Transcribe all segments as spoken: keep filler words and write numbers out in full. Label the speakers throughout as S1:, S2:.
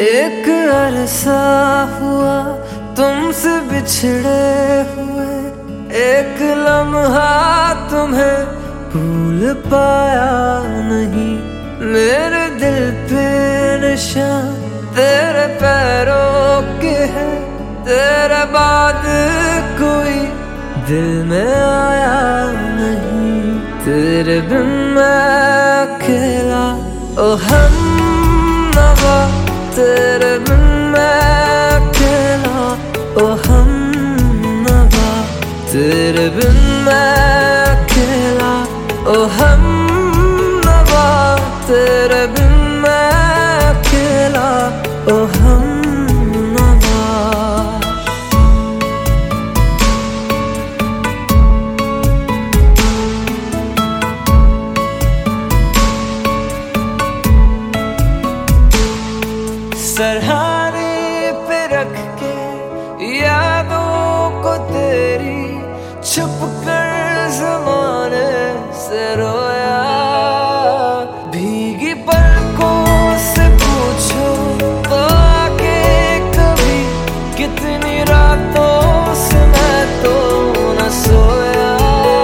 S1: एक अरसा हुआ तुमसे बिछड़े हुए, एक लम्हा तुम्हें भूल पाया नहीं। मेरे दिल पे निशान तेरे पैरों के है, तेरे बाद कोई दिल में आया नहीं। तेरे बिन मैं अकेला ओ हम नवा, तेरे बिन मैं अकेला ओ हम नवा, तेरे बिन मैं अकेला ओ हम नवा, तेरे बिन मैं अकेला ओ हम नवा। सरहाने पे रख के यादों को तेरी, छुप कर ज़माने से रोया। भीगी पलकों से पूछो तो आके कभी, कितनी रातों से मैं तो न सोया।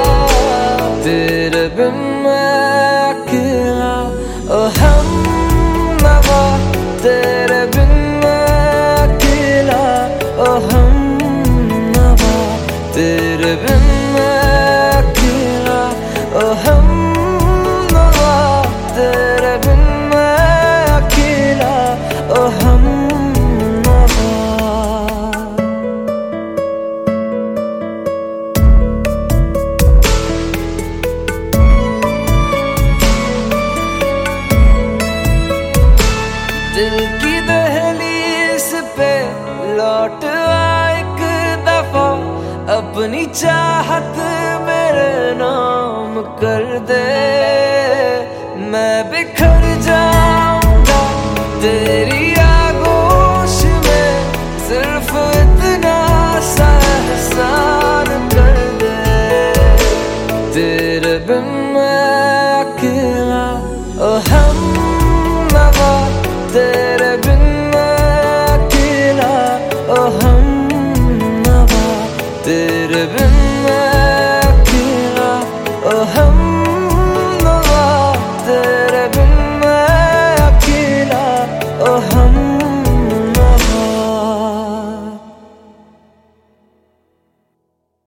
S1: तेरे बिन मैं अकेला ओ हम नवा, तेरे बिन मैं अकेला ओ हम नवा, तेरे बिन मैं अकेला ओ हम नवा, तेरे बिन मैं अकेला ओ हम नवा। दिल की दहलीज पे लौट आ एक दफा, अपनी चाहत मेरे नाम कर दे। मैं बिखर जा